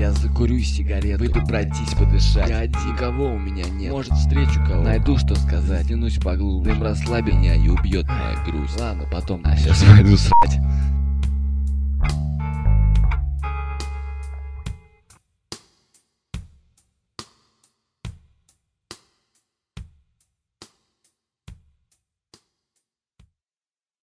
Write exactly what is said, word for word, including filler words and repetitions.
Я закурю сигарету, выйду пройтись, подышать. Я один, никого у меня нет. Может, встречу кого, найду что сказать. Тянусь поглубже, дым расслабит меня и убьет моя грусть. Ладно, потом, а сейчас пойду срать.